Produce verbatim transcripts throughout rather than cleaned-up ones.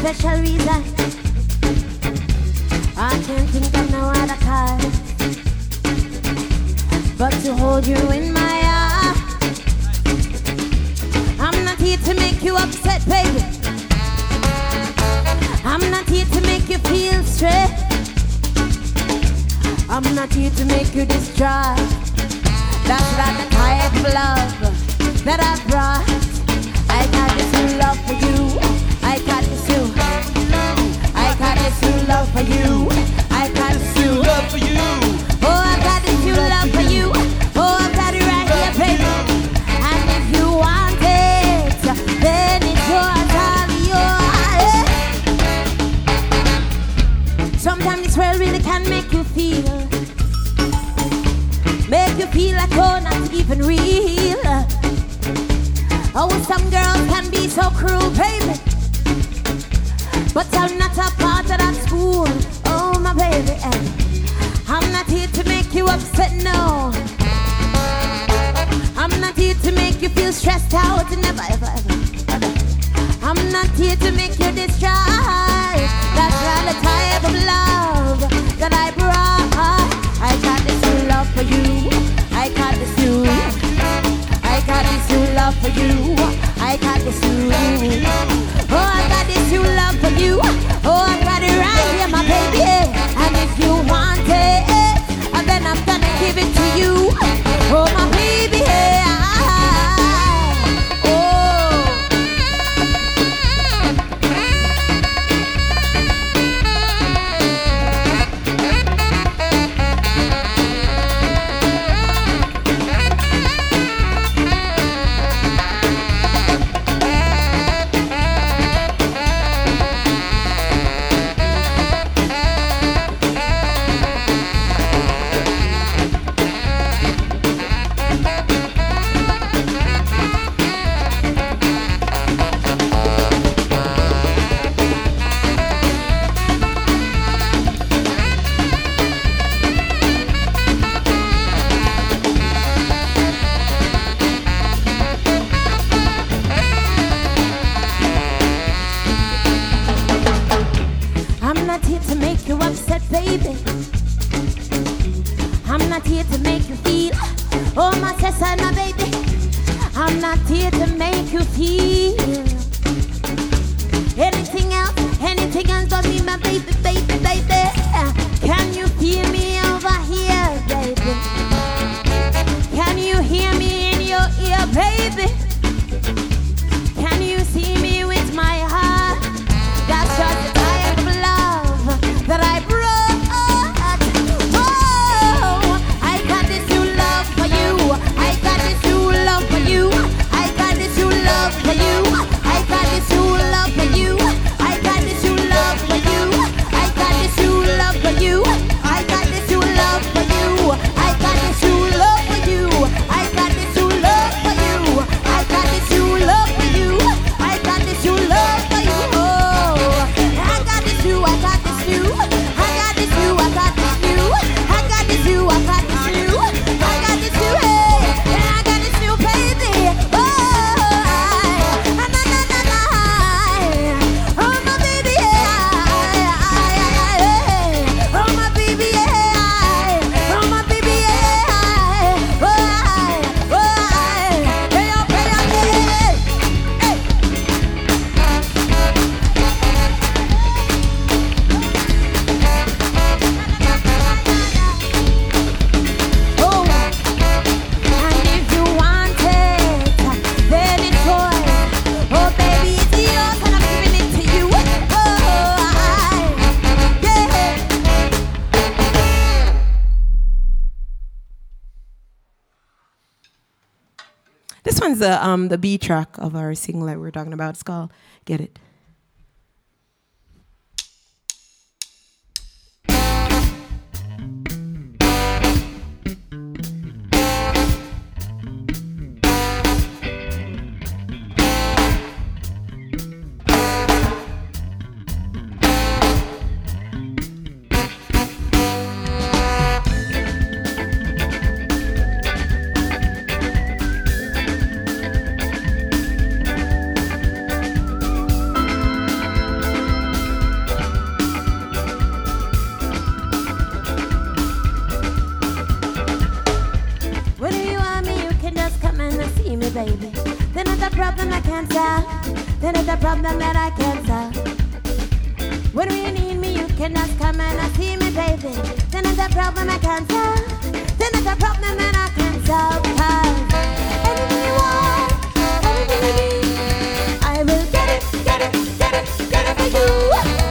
special reason. I can't think of no other cause but to hold you in my arms. I'm not here to make you upset, baby. I'm not here to make you feel stressed. I'm not here to make you distraught. That's not the type of love that I brought. I got this new love for you. I got this new. I got this new love for you. I got this new love for you. Oh, I got this new love for you. Oh, I got it right here, baby. And if you want it, then it's yours, all yours. Sometimes this world really can make you feel, make you feel like oh, not even real. Oh, some girls can be so cruel, baby, but I'm not a part of that school. Oh, my baby, I'm not here to make you upset, no. I'm not here to make you feel stressed out, never, ever, ever. I'm not here to make you distraught. That's not the type of love that I brought. I got this new love for you. I got this new. I got this new love for you. I got this new. Oh, I got this new love for you. Oh, I got it right here, my baby. And if you want it, then I'm gonna give it to you. Oh, my baby. The um the B track of our single that we're talking about. It's called Get It. problem I can't solve. Then it's a problem that I can't solve. When you need me, you can just come and I see me, baby. Then it's a problem I can't solve. Then it's a problem that I can't solve. 'Cause anything you want, anything you need, I will get it, get it, get it, get it for you.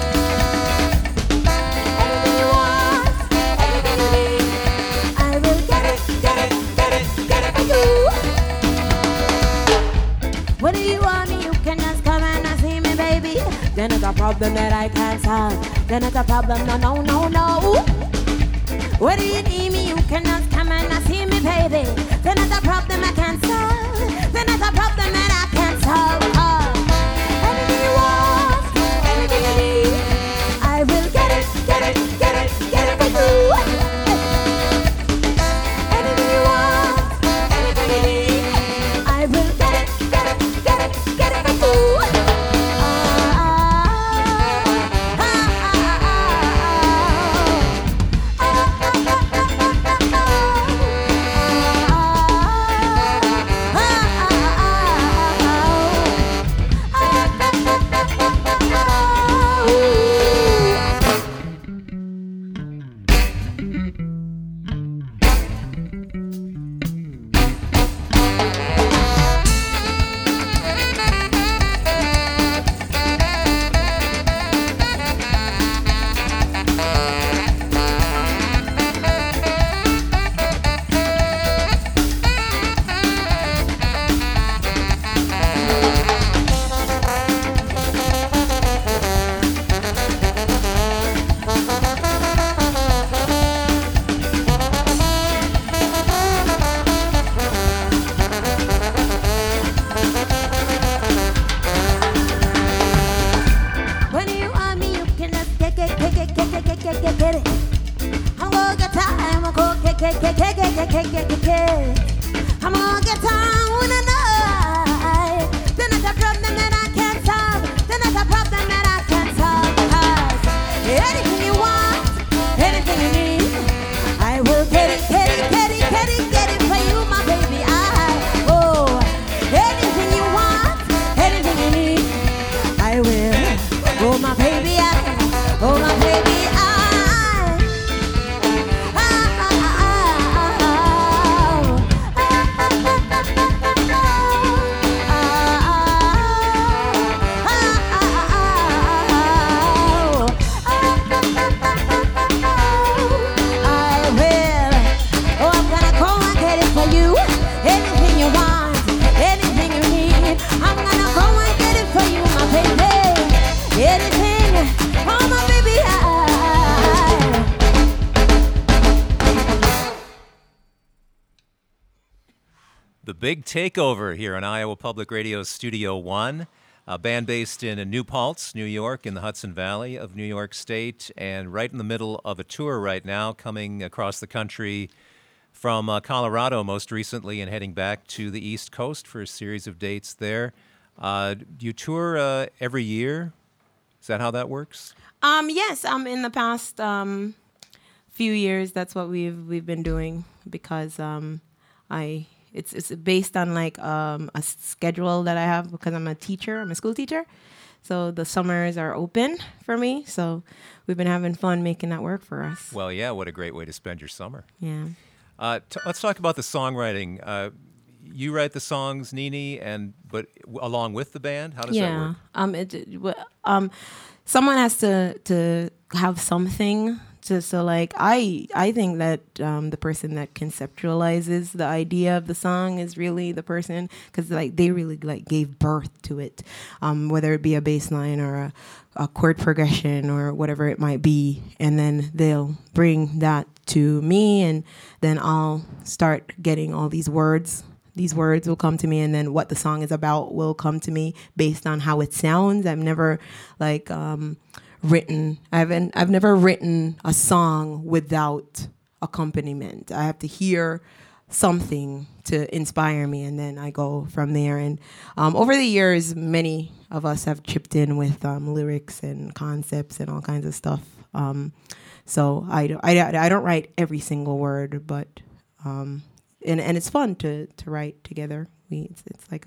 Anything you want, anything you need, I will get it, get it, get it, get it for you. What do you want me? You can just come and I see me, baby. Then it's a problem that I can't solve. Then it's a problem, no, no, no, no. What do you need me? You can just come and I see me, baby. Then it's a problem I can't solve. Then it's a problem that I can't solve. Oh. Anything you want, anything you need, I will get it, get it, get it, get it for you. Anything you want, anything you need, I will get it, get it, get it, get it for you. Big takeover here on Iowa Public Radio's Studio One, a band based in New Paltz, New York, in the Hudson Valley of New York State, and right in the middle of a tour right now, coming across the country from uh, Colorado most recently and heading back to the East Coast for a series of dates there. Uh, do you tour uh, every year? Is that how that works? Um, yes, um, in the past um, few years, that's what we've we've been doing because um, I. It's it's based on like um, a schedule that I have because I'm a teacher. I'm a school teacher. So the summers are open for me. So we've been having fun making that work for us. Well, yeah, what a great way to spend your summer. Yeah. Uh, t- let's talk about the songwriting. Uh, you write the songs, Nini, and but w- along with the band? How does yeah. that work? Um, it, it, um, someone has to, to have something. So, so like I I think that um, the person that conceptualizes the idea of the song is really the person because like they really like gave birth to it, um, whether it be a bass line or a, a chord progression or whatever it might be, and then they'll bring that to me, and then I'll start getting all these words. These words will come to me, and then what the song is about will come to me based on how it sounds. I've never like. Um, written I haven't I've never written a song without accompaniment. I have to hear something to inspire me, and then I go from there. And um, over the years, many of us have chipped in with um, lyrics and concepts and all kinds of stuff. Um, so I don't, I, I don't write every single word, but um, and and it's fun to to write together. We it's, it's like a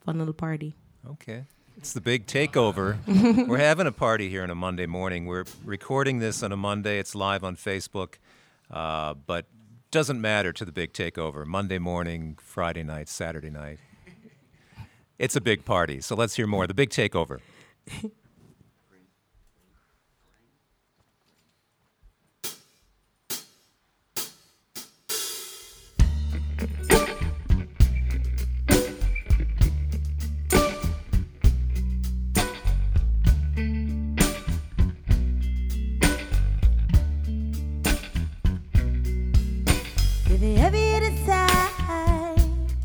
fun little party. Okay. It's the big takeover. We're having a party here on a Monday morning. We're recording this on a Monday. It's live on Facebook, uh, but doesn't matter to the big takeover. Monday morning, Friday night, Saturday night. It's a big party. So let's hear more. The big takeover. If you ever decide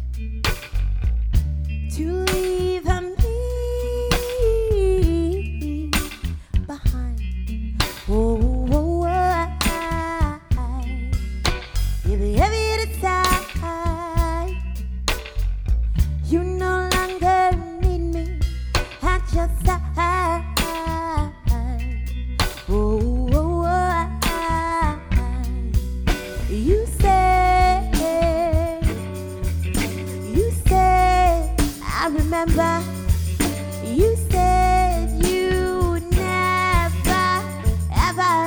to leave me behind, oh, oh, oh, I, if you ever decide you no longer need me at your side, oh, oh, oh, I, you say, you say, I remember, you said you never, ever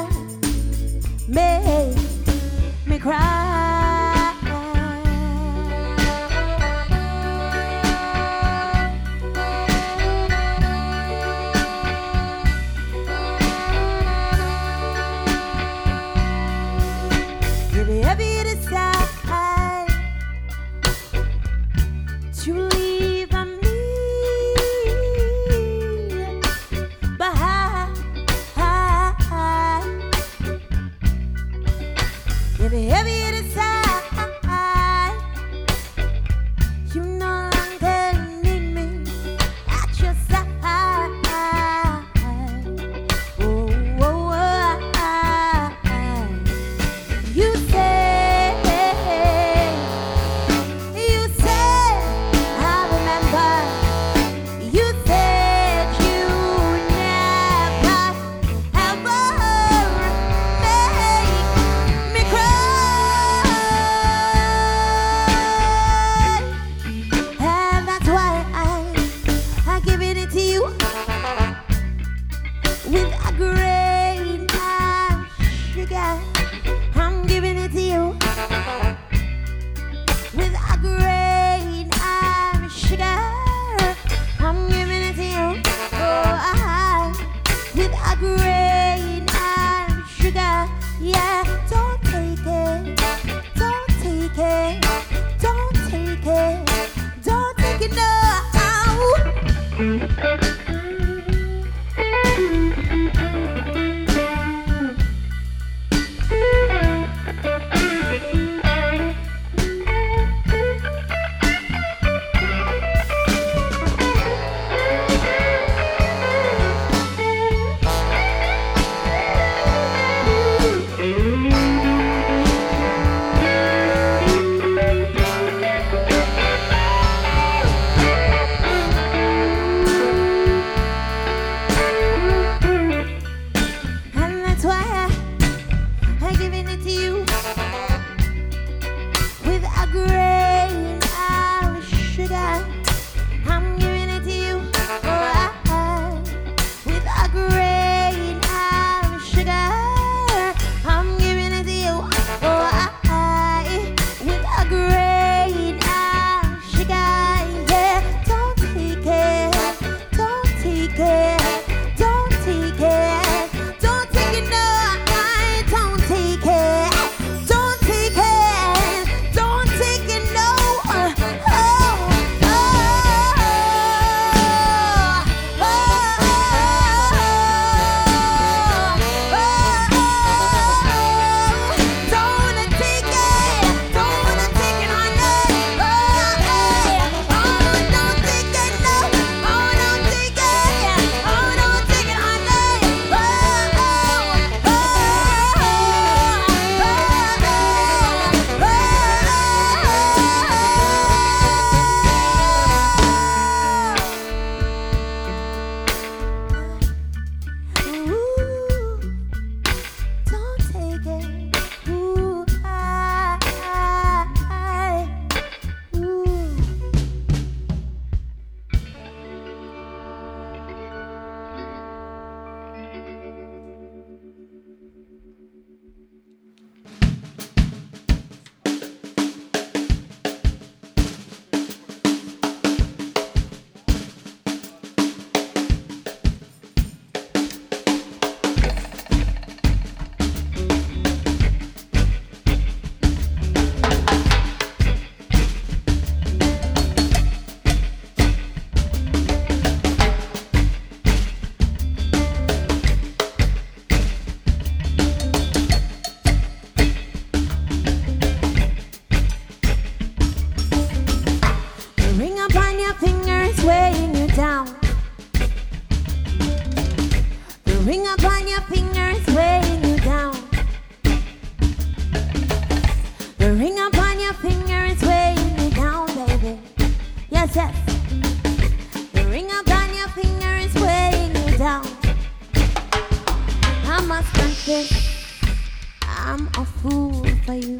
must confess, I'm a fool for you.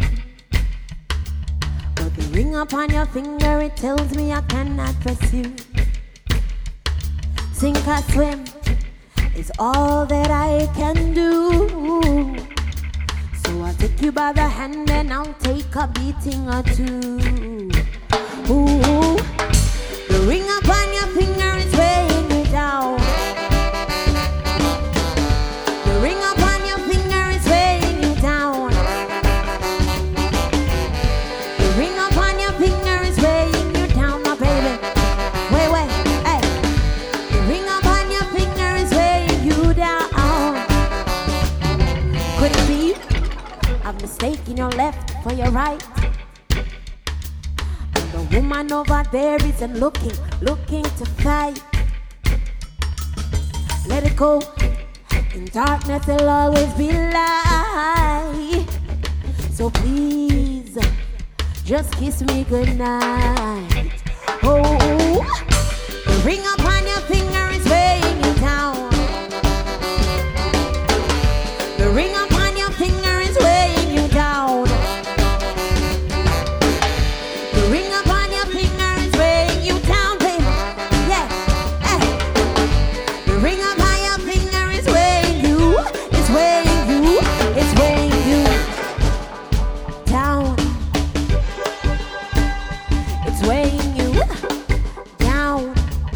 But the ring upon your finger, it tells me I cannot pursue. Sink or swim is all that I can do. So I'll take you by the hand and I'll take a beating or two. Ooh, the ring upon your finger is weighing you down. The ring upon your finger is weighing you down. The ring upon your finger is weighing you down, my baby. Wait, wait, hey. The ring upon your finger is weighing you down. Could it be I've mistaken your left for your right? The woman over there isn't looking, looking to fight. Let it go. In darkness there'll always be light. So please, just kiss me goodnight. Oh, the ring upon your finger is weighing you down. The ring upon your finger is weighing you down. The ring upon your finger is weighing you down, baby. Yeah, hey. The ring upon your finger is weighing you. It's weighing you. It's weighing you down. It's weighing you down.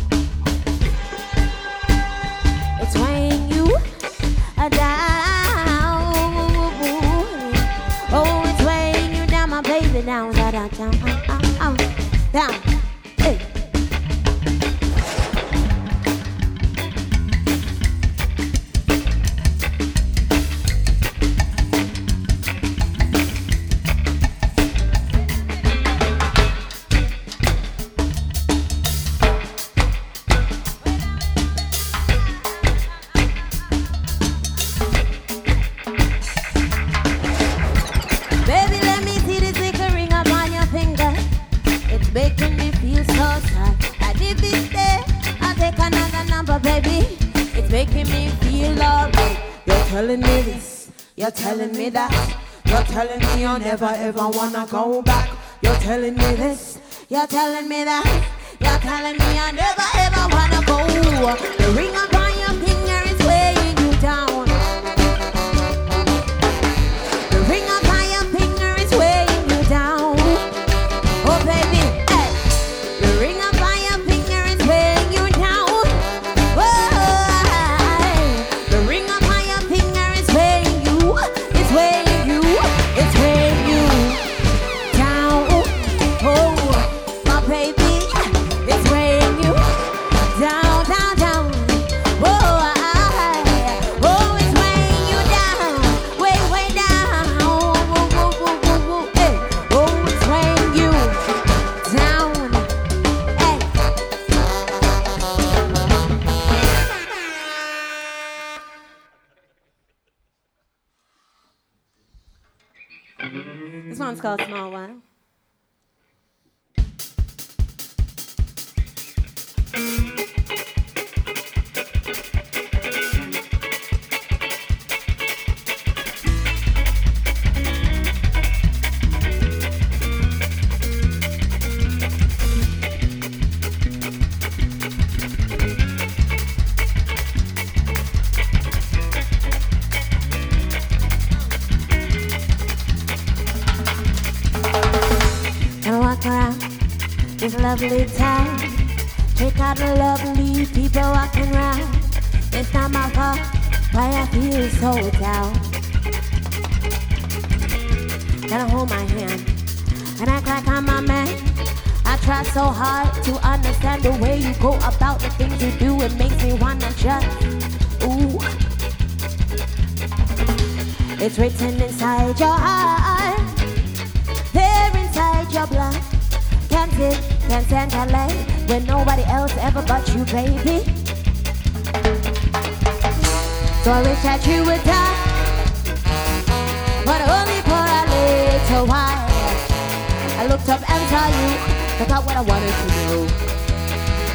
It's weighing you down. Oh, it's weighing you down, my baby, down, down, down, down, down, hey. Baby, let me see this little ring upon your finger. It's making me feel so sad. And if it's there, I'll take another number, baby. It's making me feel alright. You're telling me this, you're telling me that. You're telling me you'll never ever wanna go back. You're telling me this, you're telling me that. You're telling me I never ever wanna go. The ring upon your finger is weighing you down. The ring upon your finger is weighing you down. Oh baby, hey. The ring upon your finger is weighing you down. Oh, the ring upon your finger is weighing you. It's weighing you. It's weighing you down. Oh, my baby, it's weighing you down, down, down. Oh, I, oh, it's weighing you down, way, way down. Oh, oh, oh, oh, oh, oh, hey. Oh, it's weighing you down. Hey. This one's called Small One. And walk around this lovely town. Check out the lovely people walking around. It's not my fault why I feel so down. Gotta hold my hand and act like I'm a man. I try so hard to understand the way you go about the things you do. It makes me wanna just, ooh. It's written inside your heart, there inside your blood. Can't sit, can't stand and lay when nobody else ever but you, baby. So I wish that you would die, but only for a little while. I looked up and saw you, forgot what I wanted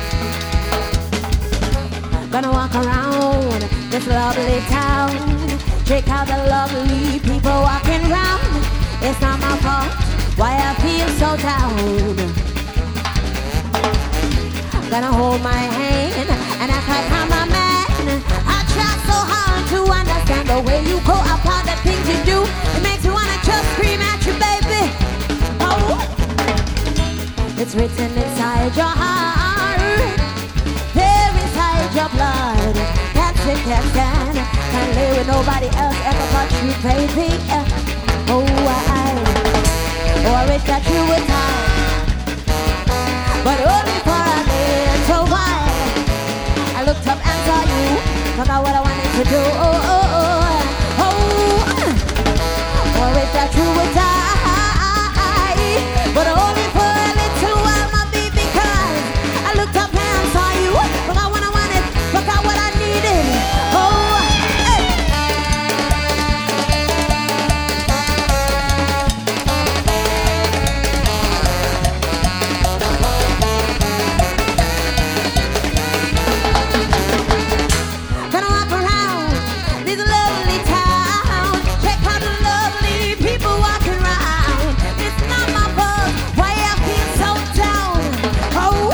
to know. Gonna walk around this lovely town. Check out the lovely people walking round. It's not my fault why I feel so down. Gonna hold my hand and act like I'm a man. I try so hard to understand the way you go about the things you do. It makes me wanna just scream at you, baby. Oh, it's written inside your heart, there inside your blood. Can't sit, can't stand, can't live with nobody else ever but you, baby. Oh, I, oh, I wish that you would time, but only for a little while. I looked up and saw you, forgot what I wanted to do. Oh, oh, oh, oh, oh, I wish that you would die, but only for a little while, my baby, 'cause I looked up and saw you, forgot what I wanted, forgot what I needed. Oh, hey. Gonna walk around this lovely town, check out the lovely people walking around. It's not my fault why I feel so down. Oh,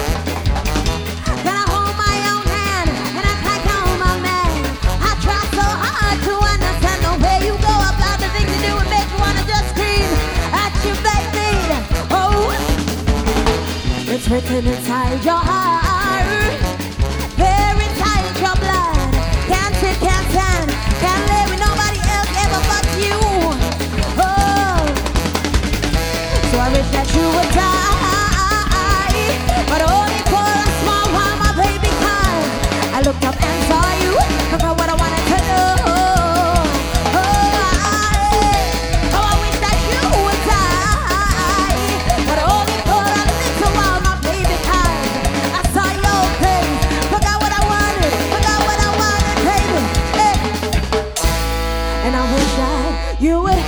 gonna hold my own hand and act like I'm a man. I try so hard to understand the way you go about the things you do. It makes me wanna just scream at you, baby. Oh, it's written inside your heart, there inside your blood. Can't sit, can't stand, can't live with nobody else ever but you. Oh, so I wish that you would die, but only for a small while, my baby, 'cause I looked up and saw you, forgot what I wanted to do. Oh, I, oh, I wish that you would die, but only for a little while, my baby, 'cause I saw your face, forgot what I wanted, forgot what I wanted, baby. Hey. And I wish that you would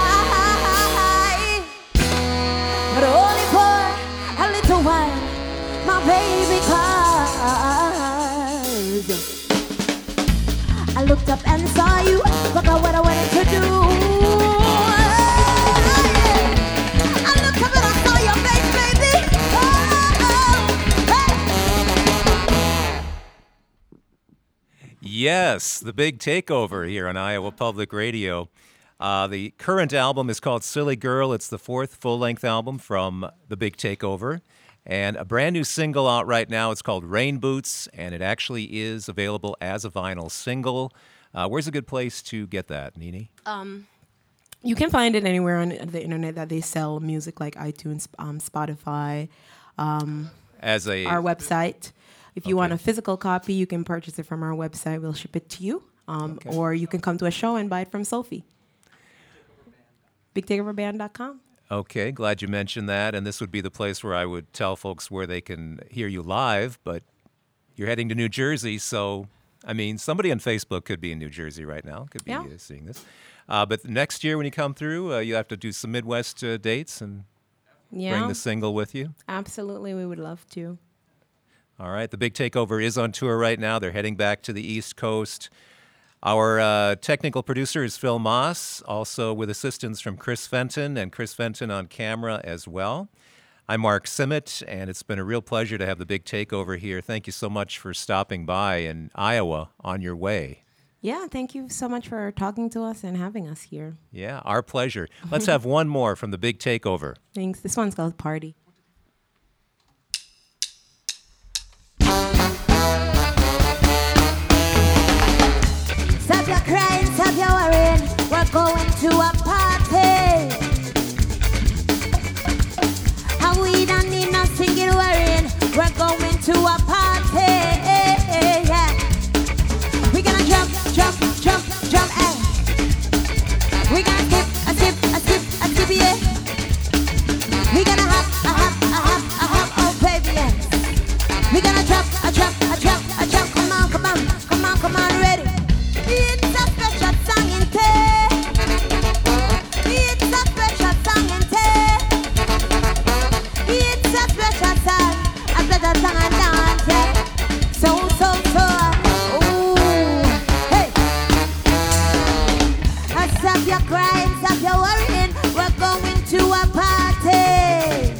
die, but only for a little while, my baby, 'cause I looked up and saw you, forgot what I wanted to do. I looked up and I saw your face, baby. Oh, oh, hey. Yes, the big takeover here on Iowa Public Radio. Uh, the current album is called Silly Girl. It's the fourth full-length album from the big takeover. And a brand new single out right now. It's called Rain Boots, and it actually is available as a vinyl single. Uh, where's a good place to get that, Nini? Um, you can find it anywhere on the internet that they sell music, like iTunes, um, Spotify, um, As a our website. If you Okay. want a physical copy, you can purchase it from our website. We'll ship it to you. Um, Okay. Or you can come to a show and buy it from Sophie. big takeover band dot com. Okay, glad you mentioned that. And this would be the place where I would tell folks where they can hear you live, but you're heading to New Jersey, so, I mean, somebody on Facebook could be in New Jersey right now, could be Yeah. uh, seeing this. Uh, but next year when you come through, uh, you have to do some Midwest uh, dates and Yeah, bring the single with you. absolutely. We would love to. All right, the Big Takeover is on tour right now. They're heading back to the East Coast. Our uh, technical producer is Phil Moss, also with assistance from Chris Fenton, and Chris Fenton on camera as well. I'm Mark Simmet, and it's been a real pleasure to have the Big Takeover here. Thank you so much for stopping by in Iowa on your way. Yeah, thank you so much for talking to us and having us here. Yeah, our pleasure. Let's have one more from the Big Takeover. Thanks. This one's called Party. Stop your crying, stop your worrying. We're going to a party. And we don't need no singing worrying. We're going to a party. Yeah. We're gonna jump, jump, jump, jump, eh. We're gonna skip, a skip, a skip, a skip, yeah. We're gonna hop, a hop. Stop your crying, stop your worrying. We're going to a party.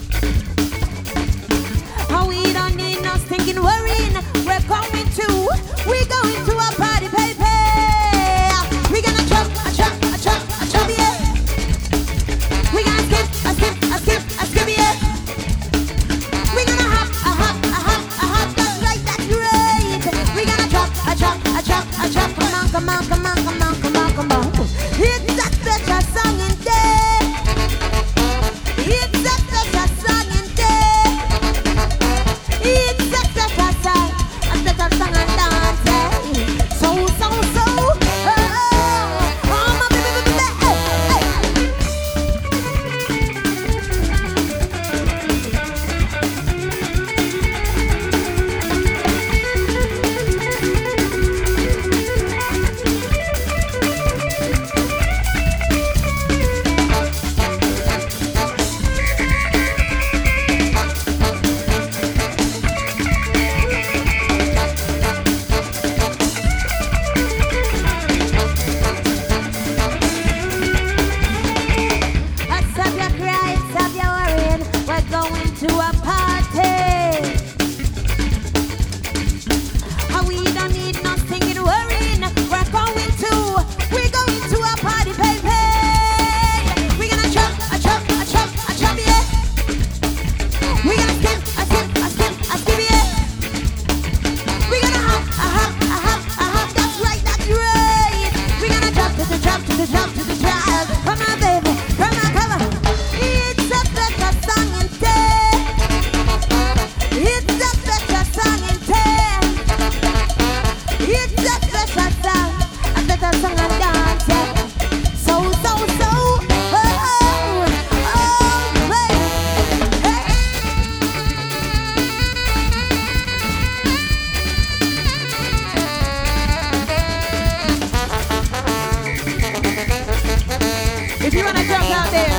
Oh, we don't need no stinking worrying. We're going to, we're going to a party, baby. We're gonna jump, a jump, a jump, a jump, yeah. We're gonna skip, a skip, a skip, a skip, yeah. We're gonna hop, a hop, a hop, a hop. That's right, that's right. We're gonna jump, a jump, a jump, a jump. Come on, come on, come on, come on, come on, come on. It's that special song in there. It's that special song in there. It's that special song, a special song and dance. Yeah. So, so, so. Oh, oh, my baby, baby, baby. Hey, stop your crying, stop your worrying. We're going to a party. Oh, we don't need no stinking worrying. We're going to, we're going to a party, baby. We're gonna jump, a jump, a jump, a jump, yeah. We're gonna skip, a skip, a skip, a skip, yeah. We're gonna hop, a hop, a hop, a hop. That's right, that's right. We're gonna jump to the jump, to the jump, to the jump. Come on, baby, come on, come on. It's a special song in there. It's a special song in there. It's a special song, a special song and dance. Yeah. So, so, so. Oh, oh, oh, baby. Hey. If you wanna jump out there,